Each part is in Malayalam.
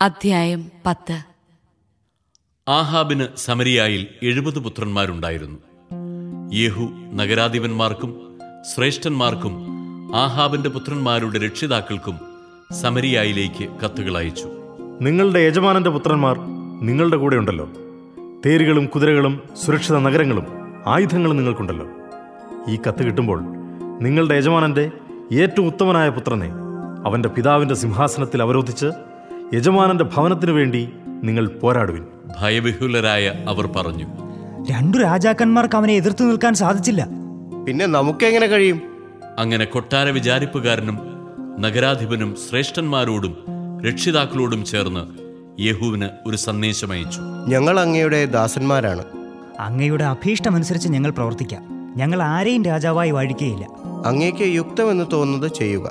അധ്യായം 10. ആഹാബിന് സമരിയായിൽ 70 പുത്രന്മാരുണ്ടായിരുന്നു. യേഹു നഗരാധിപന്മാർക്കും ശ്രേഷ്ഠന്മാർക്കും ആഹാബിന്റെ പുത്രന്മാരുടെ രക്ഷിതാക്കൾക്കും സമരിയായിലേക്ക് കത്തുകൾ അയച്ചു. നിങ്ങളുടെ യജമാനന്റെ പുത്രന്മാർ നിങ്ങളുടെ കൂടെ ഉണ്ടല്ലോ. തേരുകളും കുതിരകളും സുരക്ഷിത നഗരങ്ങളും ആയുധങ്ങളും നിങ്ങൾക്കുണ്ടല്ലോ. ഈ കത്ത് കിട്ടുമ്പോൾ നിങ്ങളുടെ യജമാനന്റെ ഏറ്റവും ഉത്തമനായ പുത്രനെ അവന്റെ പിതാവിന്റെ സിംഹാസനത്തിൽ അവരോധിച്ച് യജമാനന്റെ ഭവനത്തിനു വേണ്ടി നിങ്ങൾ പോരാടുവിൻ. ഭയവിഹുലരായ അവർ പറഞ്ഞു, 2 രാജാക്കന്മാർക്ക് അവനെ എതിർത്തു നിൽക്കാൻ സാധിച്ചില്ല. പിന്നെ നമുക്കെങ്ങനെ കഴിയും? അങ്ങനെ കൊട്ടാര വിചാരിപ്പുകാരനും നഗരാധിപനും ശ്രേഷ്ഠന്മാരോടും രക്ഷിതാക്കളോടും ചേർന്ന് യേഹൂവിന് ഒരു സന്ദേശമയച്ചു. ഞങ്ങൾ അങ്ങയുടെ ദാസന്മാരാണ്. അങ്ങയുടെ അഭീഷ്ടമനുസരിച്ച് ഞങ്ങൾ പ്രവർത്തിക്കാം. ഞങ്ങൾ ആരെയും രാജാവായി വാഴിക്കുകയില്ല. അങ്ങേക്ക് യുക്തമെന്ന് തോന്നുന്നത് ചെയ്യുക.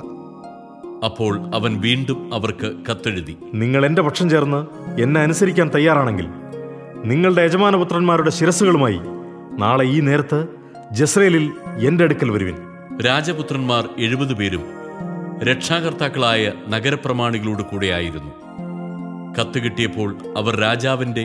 അപ്പോൾ അവൻ വീണ്ടും അവർക്ക് കത്തെഴുതി, നിങ്ങൾ എന്റെ പക്ഷം ചേർന്ന് എന്നെ അനുസരിക്കാൻ തയ്യാറാണെങ്കിൽ നിങ്ങളുടെ യജമാനപുത്രന്മാരുടെ ശിരസ്സുകളുമായി നാളെ ഈ നേരത്ത് ജസ്രയേലിൽ എന്റെ അടുക്കൽ വരുവിൻ. രാജപുത്രന്മാർ 70 പേരും രക്ഷാകർത്താക്കളായ നഗരപ്രമാണികളോട് കൂടെയായിരുന്നു. കത്ത് കിട്ടിയപ്പോൾ അവർ രാജാവിന്റെ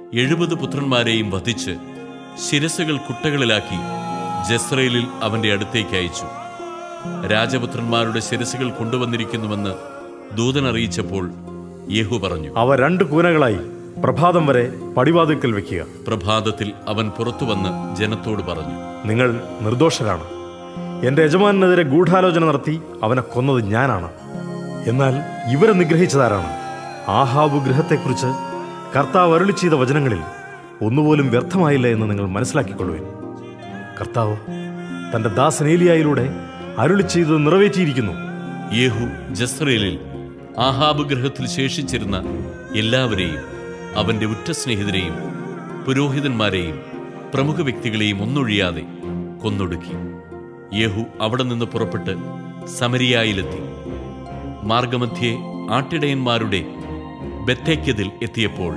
70 പുത്രന്മാരെയും വധിച്ച് ശിരസ്സുകൾ കുട്ടകളിലാക്കി ജസ്രയേലിൽ അവന്റെ അടുത്തേക്ക് അയച്ചു. രാജപുത്രന്മാരുടെ ശിരസ്സുകൾ കൊണ്ടുവന്നിരിക്കുന്നുവെന്ന് ദൂതൻ അറിയിച്ചപ്പോൾ യേഹു പറഞ്ഞു, അവ 2 കൂനകളായി പ്രഭാതം വരെ പടിവാതിൽക്കൽ വെക്കുക. പ്രഭാതത്തിൽ അവൻ പുറത്തുവന്ന് ജനത്തോട് പറഞ്ഞു, നിങ്ങൾ നിർദോഷരാണ്. എന്റെ യജമാനെതിരെ ഗൂഢാലോചന നടത്തി അവനെ കൊന്നത് ഞാനാണ്. എന്നാൽ ഇവരെ നിഗ്രഹിച്ചതാരാണ്? ആഹാബ് ഗൃഹത്തെക്കുറിച്ച് കർത്താവ് അരുളി ചെയ്ത വചനങ്ങളിൽ ഒന്നുപോലും വ്യർത്ഥമായില്ല എന്ന് നിങ്ങൾ മനസ്സിലാക്കിക്കൊള്ളുവിൻ. കർത്താവ് തന്റെ ദാസൻ ഏലിയായിലൂടെ അരുളി ചെയ്തത് നിറവേറ്റിയിരിക്കുന്നു. യേഹു ജസ്രയേലിൽ ആഹാബ് ഗൃഹത്തിൽ ശേഷിച്ചിരുന്ന എല്ലാവരെയും അവന്റെ ഉറ്റ സ്നേഹിതരെയും പുരോഹിതന്മാരെയും പ്രമുഖ വ്യക്തികളെയും ഒന്നൊഴിയാതെ കൊന്നൊടുക്കി. യേഹു അവിടെ നിന്ന് പുറപ്പെട്ട് സമരിയായിലെത്തി. മാർഗമധ്യേ ആട്ടിടയന്മാരുടെ ബെത്തേക്കതിൽ എത്തിയപ്പോൾ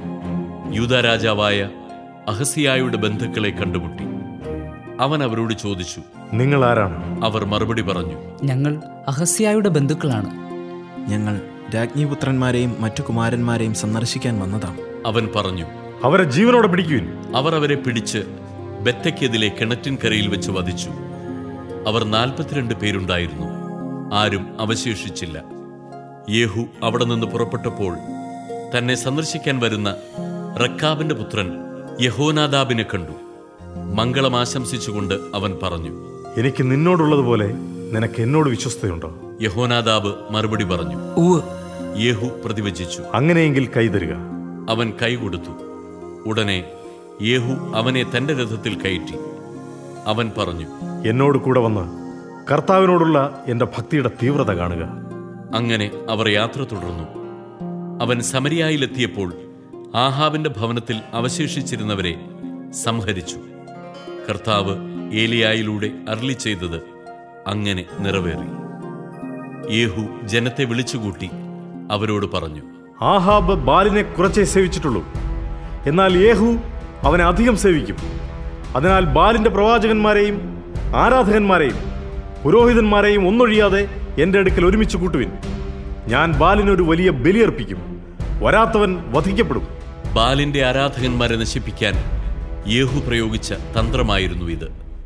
യൂദാ രാജാവായ അഹസിയായുടെ ബന്ധുക്കളെ കണ്ടുമുട്ടി. അവൻ അവരോട് ചോദിച്ചു, നിങ്ങൾ ആരാണ്? അവർ മറുപടി പറഞ്ഞു, ഞങ്ങൾ അഹസ്യായുടെ ബന്ധുക്കളാണ്. ഞങ്ങൾ രാജ്ഞിപുത്രന്മാരെയും മറ്റു കുമാരന്മാരെയും സന്ദർശിക്കാൻ വന്നതാണ്. അവൻ പറഞ്ഞു, അവരെ ജീവനോടെ പിടിക്കുവിൻ. അവർ അവരെ പിടിച്ച് ബെത്തേക്കതിലെ കിണറ്റിൻകരയിൽ വെച്ച് വധിച്ചു. അവർ 42 പേരുണ്ടായിരുന്നു. ആരും അവശേഷിച്ചില്ല. യേഹു അവിടെ നിന്ന് പുറപ്പെട്ടപ്പോൾ തന്നെ സന്ദർശിക്കാൻ വരുന്ന റക്കാബിന്റെ പുത്രൻ യഹോനാദാബിനെ കണ്ടു. മംഗളം ആശംസിച്ചുകൊണ്ട് അവൻ പറഞ്ഞു, എനിക്ക് നിന്നോടുള്ളതുപോലെ നിനക്ക് എന്നോട് വിശ്വസ്തയുണ്ടോ? യഹോനാദാബ് മറുപടി പറഞ്ഞു, ഉവ്വ്. യേഹു പ്രതിവചിച്ചു, അങ്ങനെയെങ്കിൽ കൈതരുക. അവൻ കൈ കൊടുത്തു. ഉടനെ യേഹു അവനെ തന്റെ രഥത്തിൽ കയറ്റി. അവൻ പറഞ്ഞു, എന്നോട് കൂടെ വന്ന് കർത്താവിനോടുള്ള എന്റെ ഭക്തിയുടെ തീവ്രത കാണുക. അങ്ങനെ അവർ യാത്ര തുടർന്നു. അവൻ സമരിയായിലെത്തിയപ്പോൾ ആഹാബിന്റെ ഭവനത്തിൽ അവശേഷിച്ചിരുന്നവരെ സംഹരിച്ചു. കർത്താവ് ഏലിയായിലൂടെ അരുളി ചെയ്തത് അങ്ങനെ നിറവേറി. യേഹു ജനത്തെ വിളിച്ചുകൂട്ടി അവരോട് പറഞ്ഞു, ആഹാബ് ബാലിനെ കുറച്ചേ സേവിച്ചിട്ടുള്ളൂ. എന്നാൽ യേഹു അവനെ അധികം സേവിക്കും. അതിനാൽ ബാലിന്റെ പ്രവാചകന്മാരെയും ആരാധകന്മാരെയും പുരോഹിതന്മാരെയും ഒന്നൊഴിയാതെ എന്റെ അടുക്കൽ ഒരുമിച്ച് കൂട്ടുവിൻ. ഞാൻ ബാലിനൊരു വലിയ ബലിയർപ്പിക്കും. വരാത്തവൻ വധിക്കപ്പെടും. ബാലിന്റെ ആരാധകന്മാരെ നശിപ്പിക്കാൻ യേഹു പ്രയോഗിച്ച തന്ത്രമായിരുന്നു ഇത്.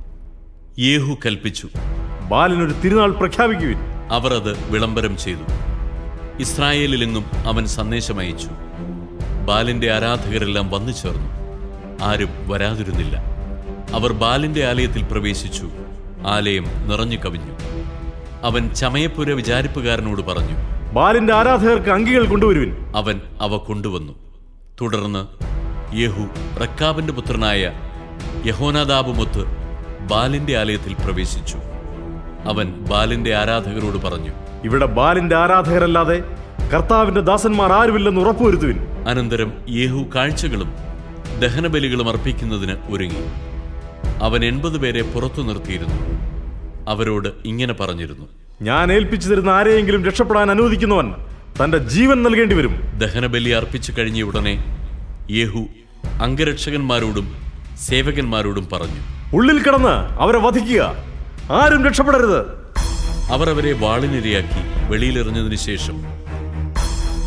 യേഹു കൽപ്പിച്ചു, ബാലിനൊരു തിരുനാൾ പ്രഖ്യാപിക്കുവിൻ. അവർ അത് വിളംബരം ചെയ്തു. ഇസ്രായേലിലെങ്ങും അവൻ സന്ദേശമയച്ചു. ബാലിന്റെ ആരാധകരെല്ലാം വന്നു ചേർന്നു. ആരും വരാതിരുന്നില്ല. അവർ ബാലിന്റെ ആലയത്തിൽ പ്രവേശിച്ചു. ആലയം നിറഞ്ഞു കവിഞ്ഞു. അവൻ ചമയപ്പുര വിചാരിപ്പുകാരനോട് പറഞ്ഞു, ബാലിന്റെ ആരാധകർക്ക് അങ്കികൾ കൊണ്ടുവരുവിൻ. അവൻ അവ കൊണ്ടുവന്നു. തുടർന്ന് യേഹു റക്കാബിന്റെ പുത്രനായ യഹോനാദാബുമൊത്ത് ബാലിന്റെ ആലയത്തിൽ പ്രവേശിച്ചു. അവൻ ബാലിന്റെ ആരാധകരോട് പറഞ്ഞു, ഇവിടെ ബാലിന്റെ ആരാധകരല്ലാതെ കർത്താവിന്റെ ദാസന്മാർ ആരുമില്ലെന്ന് ഉറപ്പുവരുത്തുവിൻ. അനന്തരം യേഹു കാഴ്ചകളും ദഹനബലികളും അർപ്പിക്കുന്നതിന് ഒരുങ്ങി. അവൻ 80 പേരെ പുറത്തു നിർത്തിയിരുന്നു. അവരോട് ഇങ്ങനെ പറഞ്ഞിരുന്നു, ഞാൻ ഏൽപ്പിച്ചു തരുന്ന ആരെയെങ്കിലും രക്ഷപ്പെടാൻ അനുവദിക്കുന്നവൻ തന്റെ ജീവൻ നൽകേണ്ടി വരും. ദഹനബലി അർപ്പിച്ചു കഴിഞ്ഞ ഉടനെ യേഹു അംഗരക്ഷകന്മാരോടും സേവകന്മാരോടും പറഞ്ഞു, ഉള്ളിൽ കിടന്ന് അവരെ വധിക്കുക. ആരും രക്ഷപ്പെടരുത്. അവർ അവരെ വാളിനിരയാക്കി വെളിയിലെറിഞ്ഞതിനു ശേഷം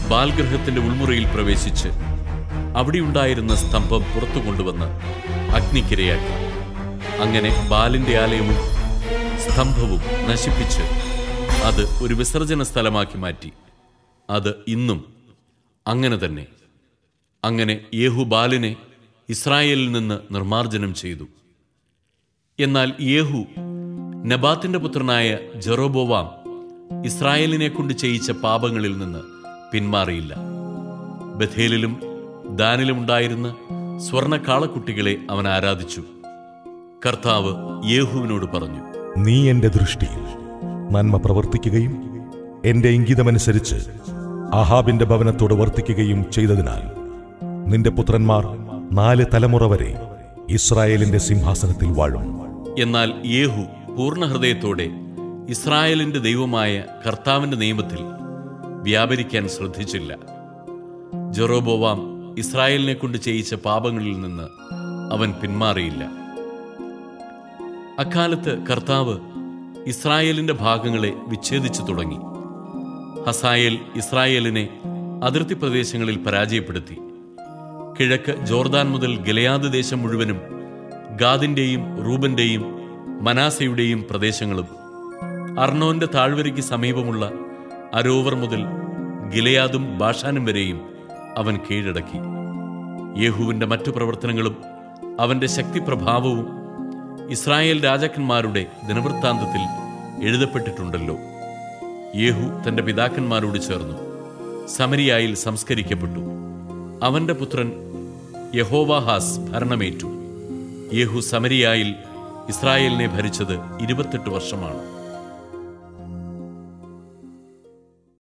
ബാൽഗൃഹത്തിന്റെ ഉൾമുറിയിൽ പ്രവേശിച്ച് അവിടെയുണ്ടായിരുന്ന സ്തംഭം പുറത്തു കൊണ്ടുവന്ന് അഗ്നിക്കിരയാക്കി. അങ്ങനെ ബാലിന്റെ ആലയവും സ്തംഭവും നശിപ്പിച്ച് അത് ഒരു വിസർജന സ്ഥലമാക്കി മാറ്റി. അത് ഇന്നും അങ്ങനെ തന്നെ. അങ്ങനെ യേഹു ബാലിനെ ഇസ്രായേലിൽ നിന്ന് നിർമ്മാർജ്ജനം ചെയ്തു. എന്നാൽ യേഹു നെബാത്തിന്റെ പുത്രനായ ജെറോബോവാം ഇസ്രായേലിനെ കൊണ്ട് ചെയ്യിച്ച പാപങ്ങളിൽ നിന്ന് പിന്മാറിയില്ല. ബഥേലിലും ദാനിലും ഉണ്ടായിരുന്ന സ്വർണ്ണ കാളക്കുട്ടികളെ അവൻ ആരാധിച്ചു. കർത്താവ് യേഹുവിനോട് പറഞ്ഞു, നീ എന്റെ ദൃഷ്ടിയിൽ നന്മ പ്രവർത്തിക്കുകയും എന്റെ ഇംഗിതമനുസരിച്ച് ആഹാബിന്റെ ഭവനത്തോട് വർത്തിക്കുകയും ചെയ്തതിനാൽ നിന്റെ പുത്രന്മാർ 4 തലമുറ വരെ ഇസ്രായേലിന്റെ സിംഹാസനത്തിൽ വാഴും. എന്നാൽ യേഹു പൂർണ്ണ ഹൃദയത്തോടെ ഇസ്രായേലിന്റെ ദൈവമായ കർത്താവിന്റെ നിയമത്തിൽ വ്യാപരിക്കാൻ ശ്രദ്ധിച്ചില്ല. ജെറോബോവാം ഇസ്രായേലിനെ കൊണ്ട് ചെയ്യിച്ച പാപങ്ങളിൽ നിന്ന് അവൻ പിന്മാറിയില്ല. അക്കാലത്ത് കർത്താവ് ഇസ്രായേലിന്റെ ഭാഗങ്ങളെ വിച്ഛേദിച്ചു തുടങ്ങി. ഹസായേൽ ഇസ്രായേലിനെ അതിർത്തി പ്രദേശങ്ങളിൽ പരാജയപ്പെടുത്തി. കിഴക്ക് ജോർദാൻ മുതൽ ഗിലെയാദ് ദേശം മുഴുവനും, ഗാദിന്റെയും റൂബന്റെയും മനാസയുടെയും പ്രദേശങ്ങളും, അർണോന്റെ താഴ്വരയ്ക്ക് സമീപമുള്ള അരോവർ മുതൽ ഗിലെയാദും ബാഷാനും വരെയും അവൻ കീഴടക്കി. യേഹുവിന്റെ മറ്റു പ്രവർത്തനങ്ങളും അവന്റെ ശക്തിപ്രഭാവവും ഇസ്രായേൽ രാജാക്കന്മാരുടെ ദിനവൃത്താന്തത്തിൽ എഴുതപ്പെട്ടിട്ടുണ്ടല്ലോ. യേഹു തന്റെ പിതാക്കന്മാരോട് ചേർന്നു സമരിയായിൽ സംസ്കരിക്കപ്പെട്ടു. അവന്റെ പുത്രൻ യഹോവാഹാസ് ഭരണമേറ്റു. യേഹു സമരിയായിൽ ഇസ്രായേലിനെ ഭരിച്ചത് 28 വർഷമാണ്.